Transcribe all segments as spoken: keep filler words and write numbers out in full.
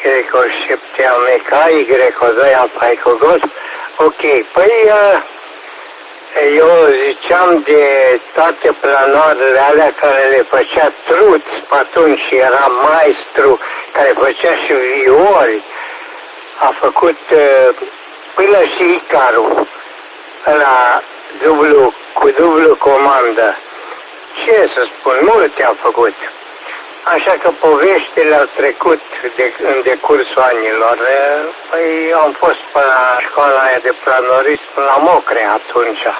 Greco șapte Alfa, Y doi Alfa Eco Golf. Ok, păi eu ziceam de toate planoarele alea care le făcea Truț, atunci era maestru, care făcea și viori, a făcut până și Icaru, la dublu, cu dublu comandă. Ce să spun, multe a făcut. Așa că poveștile au trecut de, în decursul anilor. Păi am fost pe la școala aia de planorism la Mocre atunci. E,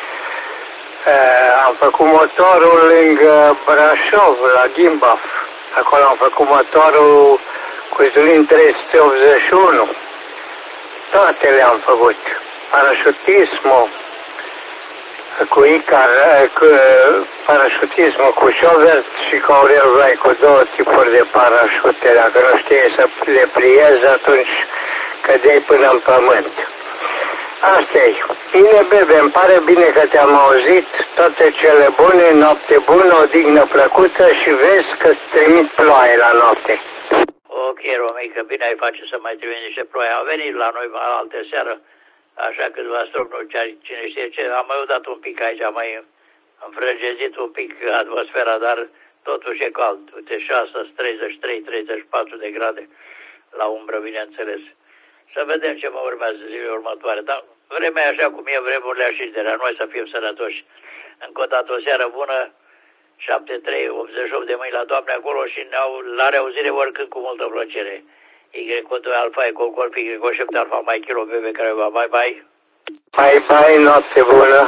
am făcut motorul lângă Brașov, la Gimbaf. Acolo am făcut motorul cu Zlin trei sute optzeci și unu. Toate le-am făcut. Parașutismul cu Icar, cu parașutismul cu șover și cu Aurel Vai, cu două tipuri de parașute. Dacă nu știi să le pliezi, atunci cădeai până în pământ. Asta-i. Bine, bebe, îmi pare bine că te-am auzit. Toate cele bune, noapte bună, o dignă plăcută și vezi că-ți trimit ploaie la noapte. Ok, Romică, bine ai face să mai trimit niște ploaie. Au venit la noi alte seară. Așa câțiva stropnuri, cine știe ce, am mai udat un pic aici, am mai înfrăgezit un pic atmosfera, dar totuși e cald. Uite, și astăzi treizeci și trei treizeci și patru de grade la umbră, bineînțeles. Să vedem ce mă urmează zilele următoare. Dar vremea e așa cum e, vremurile așa de la noi să fim sănătoși. Încă o dată o seară bună, șapte trei optzeci și opt de mâini la Doamne acolo și la reauzire oricând cu multă plăcere. Y doi Alfa Eco Golf, Y șapte Alfa Mai Kilo Bebe care va, bye bye. Bye bye, noapte bună.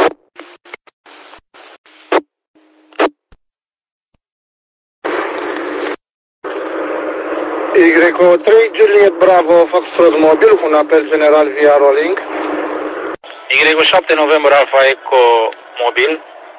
Y trei Juliet Bravo Foxtrot Mobil cu un apel general via Rolling. Y șapte November Alfa Eco Mobil.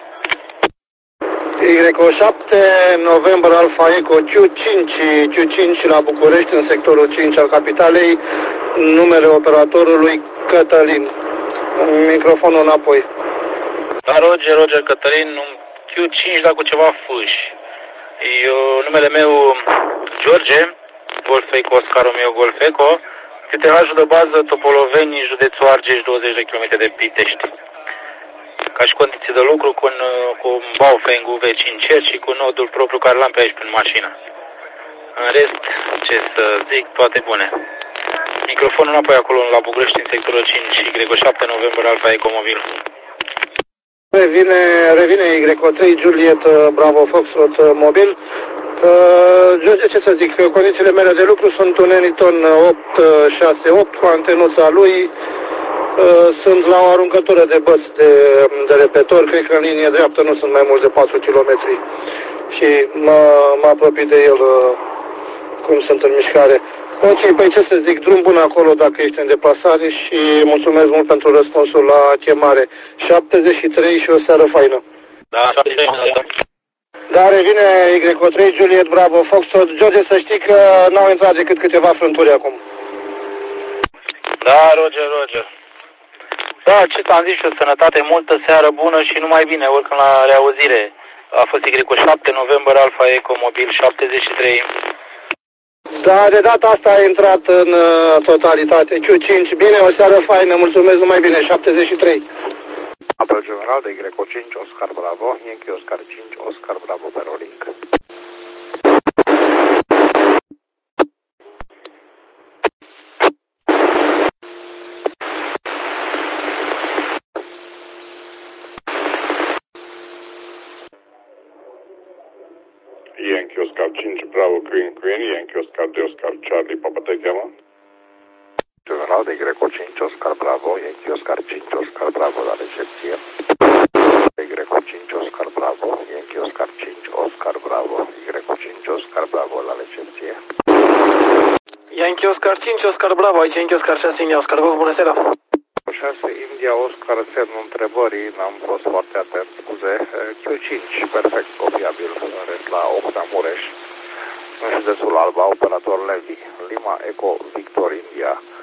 Y șapte November Alfa Eco Q cinci, Q cinci la București, în sectorul cinci al capitalei, numele operatorului Cătălin. Microfonul înapoi. Da, Roger, Roger Cătălin, Q cinci, dar cu ceva fâși. Eu, numele meu George, Golf Eco, Oscar Romeo Golf Eco, Q T H-ul de bază Topoloveni, județul Argeș, douăzeci de kilometri de Pitești. Ca și condiții de lucru cu un, cu un Baofeng U V cinci și cu nodul propriu care l-am pe aici prin mașină. În rest, ce să zic, toate bune. Microfonul înapoi acolo la București, în sectorul cinci, Y șapte November Alfa Eco Mobil. Revine, revine Y trei Juliet Bravo Foxtrot Mobil. Uh, George, ce să zic, condițiile mele de lucru sunt un Eniton opt șase opt cu antenuța lui. Uh, sunt la o aruncătură de băți de, de repetor, cred că în linie dreaptă nu sunt mai mult de patru kilometri și mă, mă apropii de el uh, cum sunt în mișcare. Ok, păi ce să zic, drum bun acolo dacă ești în deplasare și mulțumesc mult pentru răspunsul la chemare. șaptezeci și trei și o seară faină. Da, șaptezeci și trei, da. Da, revine Y trei Juliet Bravo Foxtrot. George, să știi că n-au intrat decât câteva frânturi acum. Da, Roger, Roger. Da, ce ți-am zis eu, sănătate, multă seară bună și numai bine, oricând la reauzire. A fost Y șapte November Alfa Eco Mobil șaptezeci și trei. Da, de data asta a intrat în uh, totalitate. Q cinci, bine, o seară faină, mulțumesc, numai bine, șaptezeci și trei. Apel general de Y cinci, Oscar Bravo, Yankee Oscar cinci, Oscar Bravo pe Rolling. Yankee Oscar cinci, Bravo Queen Queen, Yankee Oscar doi, Oscar Charlie, Papa te cheamă? General de Y cinci, Oscar Bravo, Yankee Oscar cinci, Oscar Bravo la recepție. Y cinci, Oscar Bravo, Yankee Oscar cinci, Oscar Bravo, Y cinci, Oscar Bravo la recepție. Yankee Oscar cinci, Oscar Bravo, aici Yankee Oscar șase, India Oscar Golf, bună seara. șase, India Oscar, semnul întrebării, n-am fost foarte atent, scuze. Q cinci, perfect, copiabil, în rest la Ocna Mureș, în județul Alba, operator Levi, Lima Eco Victor India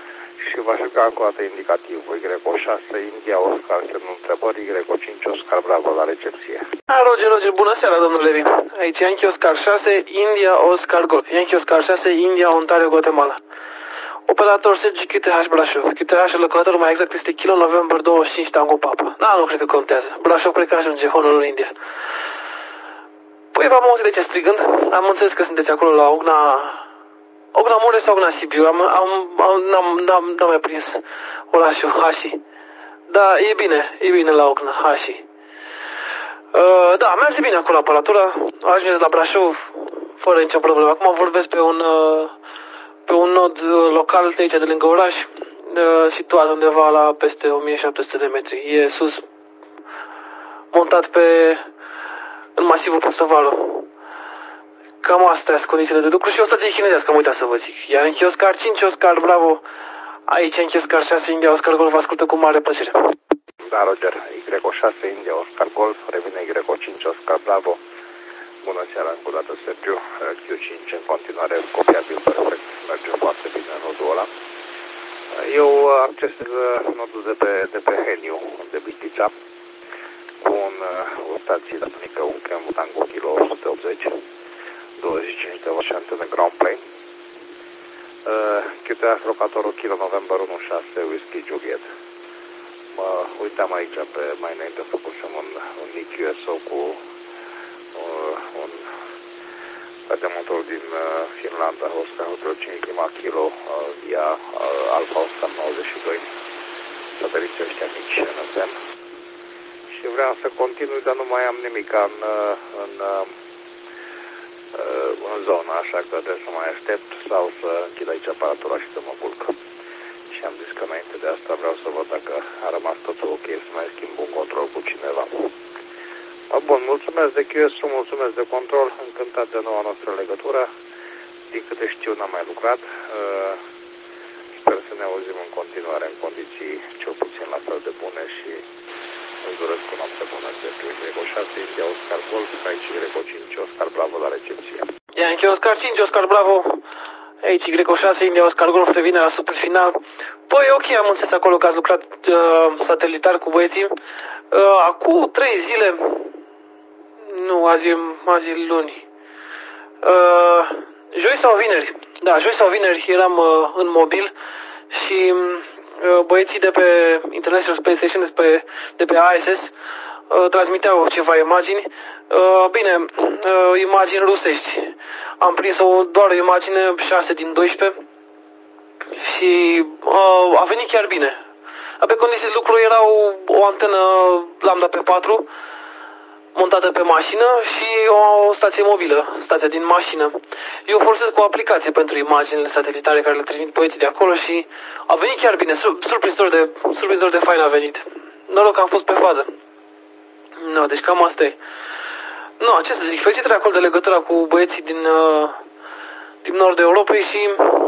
și v-aș ruga încă o dată indicativul. Y O șase, India, Oscar, semnul întrebări, Y O cinci, Oscar, Bravo, la recepție. Da, Roger, Roger, bună seara, domnule Levi. Aici Yankee Oscar șase, India, Oscar, Golf. Yankee Oscar șase, India, Ontario, Guatemala. Operator S G Q T H Brașov. Q T H locător mai exact este Kilo November douăzeci și cinci Tango Papa. Da, nu cred că contează. Brașov cred că ajunge, Honolulu, India. Păi v-am auzit de ce strigând. Am înțeles că sunteți acolo la Ogna... Ogna Mureș sau Ogna Sibiu. Am, am, am, n-am, n-am, n-am mai prins orașul Hași. Da, e bine, e bine la Ogna, Hași. Uh, da, merge bine acolo aparatura. Ajungeți la Brașov fără nicio problemă. Acum vorbesc pe un... Uh, pe un nod local de aici, de lângă oraș, situat undeva la peste o mie șapte sute de metri. E sus, montat pe în masivul Postăvalu. Cam astea sunt condițiile de lucru și o stație chinezească, am uitat să vă zic. Iar Yankee Oscar cinci, Oscar Bravo, aici Yankee Oscar șase, India, Oscar Golf, vă ascultă cu mare plăcere. Da, Roger, Y O șase, India, Oscar Golf, revine Y O cinci, Oscar Bravo. Bună seara, încă o dată, Sergiu. Q cinci în continuare copiabil perfect. Merge foarte bine nodul ăla. Eu accesez nodul de pe, de pe Heniu, de Bistița, cu un, o stație de mică, un Kemp Tango Kilo o sută optzeci, douăzeci și cinci de vașante de ground plane. Q T H locatorul Kilo November unu șase, Whiskey Juliet. Mă uitam aici pe mai înainte, făcusem un, un N I Q S O cu Uh, un motor din uh, Finlanda, Oscar Hotel cinci Lima Kilo, uh, via uh, Alfa Oscar nouăzeci și doi, sateliții ăștia mici N S M. Și vreau să continui, dar nu mai am nimic în, în, în, în zona, așa că trebuie să mai aștept sau să închid aici aparatura și să mă culc. Și am zis că înainte de asta vreau să văd dacă a rămas totul ok, să mai schimb un control cu cineva. Bun, mulțumesc de Q S, mulțumesc de control, încântat de noua noastră legătură. Din câte știu, n-am mai lucrat. Sper să ne auzim în continuare în condiții cel puțin la fel de bune și îți doresc o noapte bună. Y O șase, India, Oscar Golf, aici Y O cinci, Oscar Bravo la recepție. Yankee Oscar cinci, Oscar Bravo, aici Y O șase, India, Oscar Golf, revine la super final. Păi ok, am înțeles acolo că ați lucrat uh, satelitar cu băieții. Uh, acum trei zile... Nu, azi e, azi e luni. Uh, joi sau vineri? Da, joi sau vineri eram uh, în mobil și uh, băieții de pe International Space Station, de pe, de pe I S S, uh, transmiteau ceva imagini. Uh, bine, uh, imagini rusești. Am prins o, doar o imagine șase din doisprezece și uh, a venit chiar bine. Pe condiții de lucru era o, o antenă Lambda P patru montată pe mașină și o stație mobilă, stația din mașină. Eu folosesc o aplicație pentru imaginile satelitare care le trimit băieții de acolo și a venit chiar bine, surprinzător de, surprinzător de fain a venit. Noroc că am fost pe fază. No, deci cam asta e. No, ce să zic, felicitări acolo de legătura cu băieții din, uh, din nordul Europei și...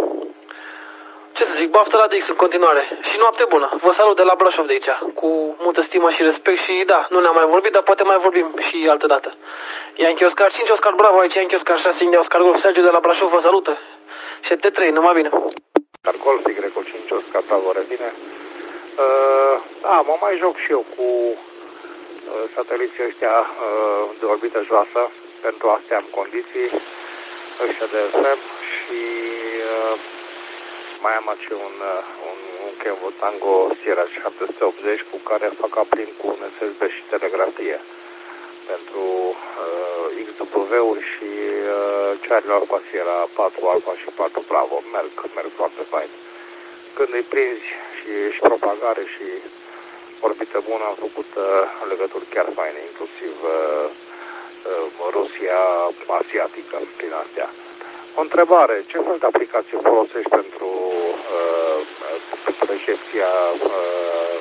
Ce să zic, baftă la D X în continuare. Și noapte bună. Vă salut de la Brașov de aici. Cu multă stimă și respect și da, nu ne-am mai vorbit, dar poate mai vorbim și altă dată. Yankee Oscar cinci, Oscar Bravo, aici Yankee Oscar șase, India, Oscar Golf, Sergiu de la Brașov vă salută. Și T trei, numai bine. Oscar Golf, Y O cinci, Oscar Bravo, revine. Uh, da, mă mai joc și eu cu uh, sateliții ăștia uh, de orbită joasă. Pentru astea am condiții, ăștia de S M și... Uh, mai am aici un, un, un Kempo Tango Sierra șapte sute optzeci cu care fac uplink cu un S S B și telegrafie pentru uh, X W-uri și uh, Charlie Alpha Sierra patru Alpha și patru Bravo. Merg, merg foarte fain. Când îi prinzi și, și propagare și orbită bună, am făcut uh, legături chiar faine, inclusiv uh, uh, Rusia asiatică prin astea. O întrebare, ce fel de aplicație folosești pentru uh, recepția uh,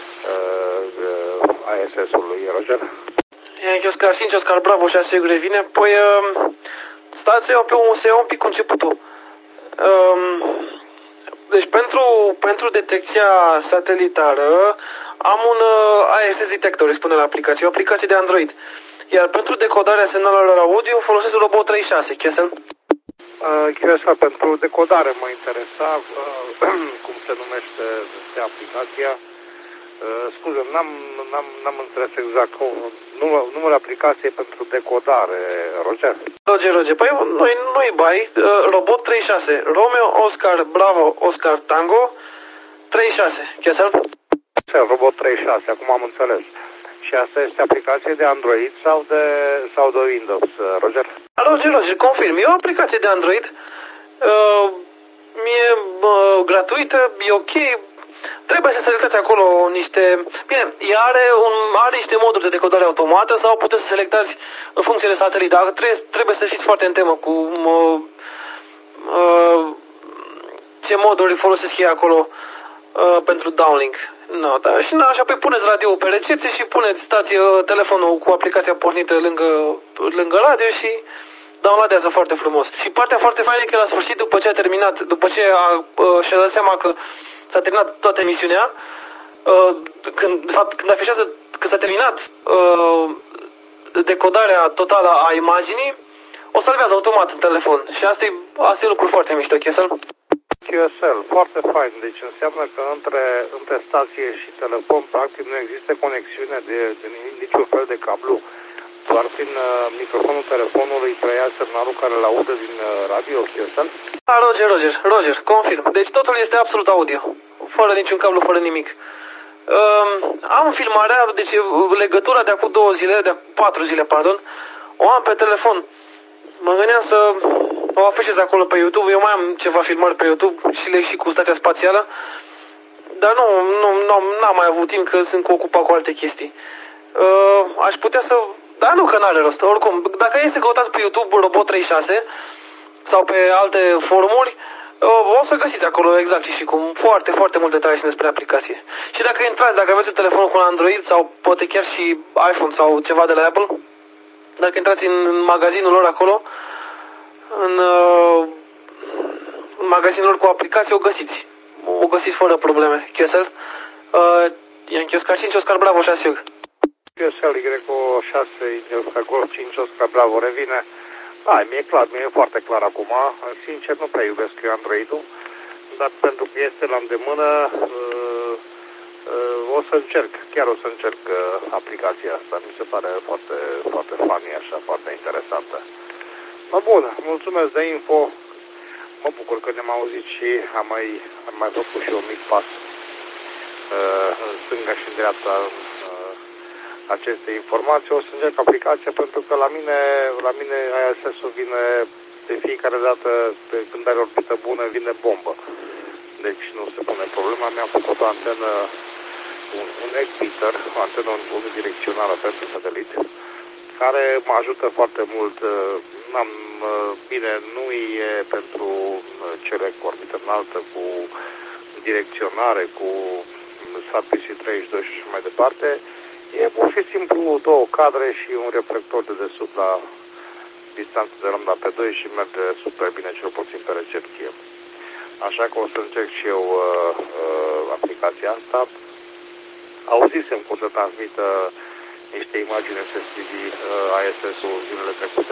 uh, A S S-ului, Roger? Yankee Oscar cinci, Oscar Bravo, șase revine. Păi, uh, stația pe un, se ia un pic începutul. Uh, deci, pentru, pentru detecția satelitară, am un uh, A S S detector, îi spune la aplicație, o aplicație de Android. Iar pentru decodarea semnalelor audio folosesc Robot treizeci și șase, Kessel. Q S L pentru decodare mă interesa, cum se numește este aplicația. Scuze, n-am, n-am, n-am înțeles exact numărul, numărul aplicației pentru decodare, Roger. Roger, Roger, păi noi nu-i bai, Robot treizeci și șase, Romeo, Oscar, Bravo, Oscar, Tango, treizeci și șase, Chesel? Robot treizeci și șase, acum am înțeles. Și asta este aplicație de Android sau de, sau de Windows, Roger? Roger, Roger, confirm, e o aplicație de Android, uh, e uh, gratuită, e ok. Trebuie să selectați acolo niște... Bine, ea are, un, are niște moduri de decodare automată sau puteți să selectați în funcție de satelit, dar trebuie, trebuie să fiți foarte în temă cu uh, uh, ce moduri folosesc ei acolo uh, pentru downlink. No, da, și, na, și apoi puneți radio pe recepție și puneți, stați uh, telefonul cu aplicația pornită lângă, lângă radio și downloadează foarte frumos. Și partea foarte faină e că la sfârșit, după ce a terminat, după ce a, uh, și-a dat seama că s-a terminat toată emisiunea, uh, când, de fapt, când afișează că s-a terminat uh, decodarea totală a imaginii, o salvează automat în telefon. Și asta e, asta e lucru foarte mișto, Chesel. Q S L, foarte fain. Deci înseamnă că între, între stație și telefon, practic, nu există conexiune de, de niciun fel de cablu. Doar prin uh, microfonul telefonului preia semnalul care îl aude din uh, radio, Q S L? Da, Roger, Roger, Roger, confirm. Deci totul este absolut audio. Fără niciun cablu, fără nimic. Uh, am filmarea, deci legătura de acum două zile, de acum patru zile, pardon, o am pe telefon. Mă gândeam să o afișez acolo pe YouTube. Eu mai am ceva filmări pe YouTube și le și cu stația spațială. Dar nu, nu, nu n-am mai avut timp că sunt ocupat cu alte chestii. Uh, aș putea să... Dar nu că n-are rost. Oricum, dacă e să căutați pe YouTube Robot treizeci și șase sau pe alte forumuri, uh, o să găsiți acolo exact și cum foarte, foarte multe detalii despre aplicație. Și dacă intrați, dacă aveți un telefon cu un Android sau poate chiar și iPhone sau ceva de la Apple, dacă intrați în magazinul lor acolo, în, uh, în magazinul lor cu aplicații, o găsiți. O găsiți fără probleme. Chesel? Uh, Yankee Oscar cinci, Oscar Bravo șase. Q S L, Y șase, Oscar Golf cinci, Oscar Bravo revine. Da, mi-e clar, mi-e foarte clar acum. Sincer, nu prea iubesc eu Android-ul, dar pentru că este la îndemână, uh, uh, o să încerc, chiar o să încerc uh, aplicația asta. Mi se pare foarte, foarte funny, așa, foarte interesantă. Mă, bun, mulțumesc de info. Mă bucur că ne-am auzit și am mai, am mai făcut și un mic pas uh, în stânga și în dreapta uh, aceste informații. O să încerc aplicația pentru că la mine, la mine I S S-ul vine de fiecare dată, de când are orbită bună, vine bombă. Deci nu se pune problema. Mi-am făcut o antenă, un, un X-Bitter, o antenă unidirecțională pentru satelit, care mă ajută foarte mult. N-am, bine, nu e pentru cele cu orbită înaltă, cu direcționare, cu SAT P C treizeci și doi și mai departe. E pur și simplu două cadre și un reflector de desubt la distanță de lambda pe doi și merge super bine, cel puțin pe recepție. Așa că o să încerc și eu uh, uh, aplicația asta. Auzisem cum să transmită niște imagini S S D uh, I S S-ul zilele trecute,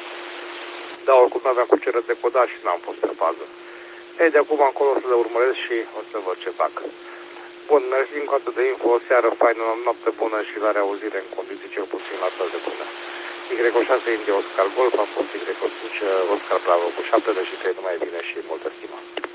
dar oricum nu aveam cu ce decoda și n-am fost pe fază. Ei, de acum încolo o să le urmăresc și o să văd ce fac. Bun, mersi încă o dată de info, o seară faină, o noapte bună și la reauzire în condiții cel puțin la fel de bună. Y șase India Oscar Golf, am fost Y cinci Oscar Bravo cu șapte, deși trei numai bine și multă stimă.